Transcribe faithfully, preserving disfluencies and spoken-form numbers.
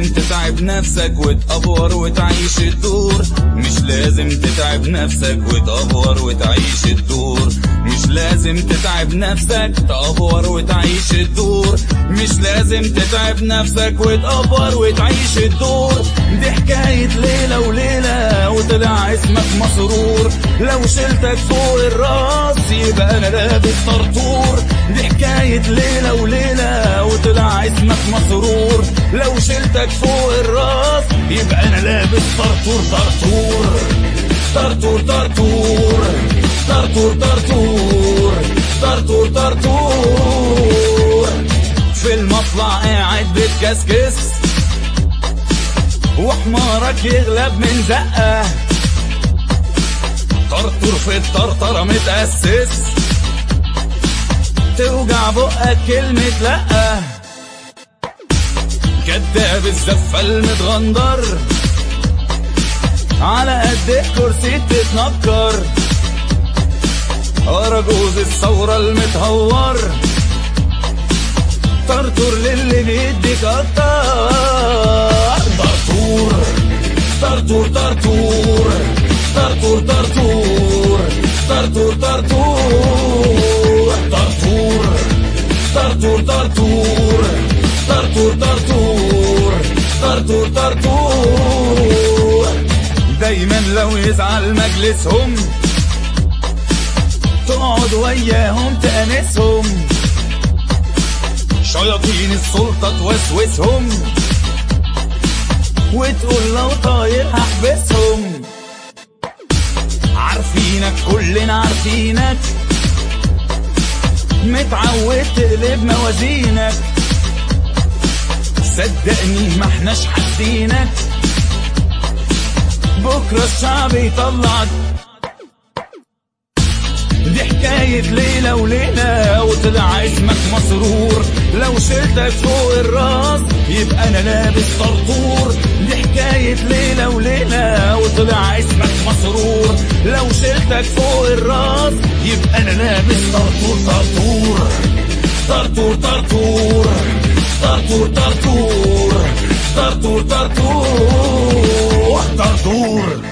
لازم تتعب نفسك وتأفور وتعيش الدور، مش لازم تتعب نفسك وتأفور وتعيش الدور، مش لازم تتعب نفسك تأفور وتعيش الدور، مش لازم تتعب نفسك وتأفور وتعيش الدور. دي حكاية ليلة وليلة وطلع اسمك مسرور، لو شلتك فوق الراس يبقى انا لابس طرطور. دي حكاية ليلة وليلة وطلع اسمك مسرور، لو شلتك فوق الراس يبقى انا لابس طرطور طرطور طرطور طرطور طرطور طرطور طرطور طرطور. في المطلع قاعد بتكسكس وحمارك يغلب من زقه، طرطور في الطرطرة متأسس، توجع بقك كلمة لأ. كداب الزفة المتغندر على قد الكرسي تتنكر، أرجوز الثورة المتهور، طرطور للي بيديك أكتر. طرطور طرطور طرطور طرطور طرطور طرطور طرطور طرطور طرطور طرطور طرطور طرطور طرطور طرطور. دايما لو يزعل مجلسهم تقعد وياهم تأنسهم، شياطين السلطة توسوسهم وتقول لو طاير هحبسهم. عارفينك كلنا عارفينك، متعود تقلب موازينك، صدقني ما احناش حاسينك، بكرة الشعب يطلعك. دي حكاية ليلة وليلة وطلع اسمك مسرور، لو شلتك فوق الراس يبقى انا لابس طرطور. دي حكاية ليلة وليلة وطلع اسمك مسرور، لو شلتك فوق الراس يبقى انا لابس طرطور طرطور طرطور طرطور طرطور طرطور طرطور طرطور طرطور.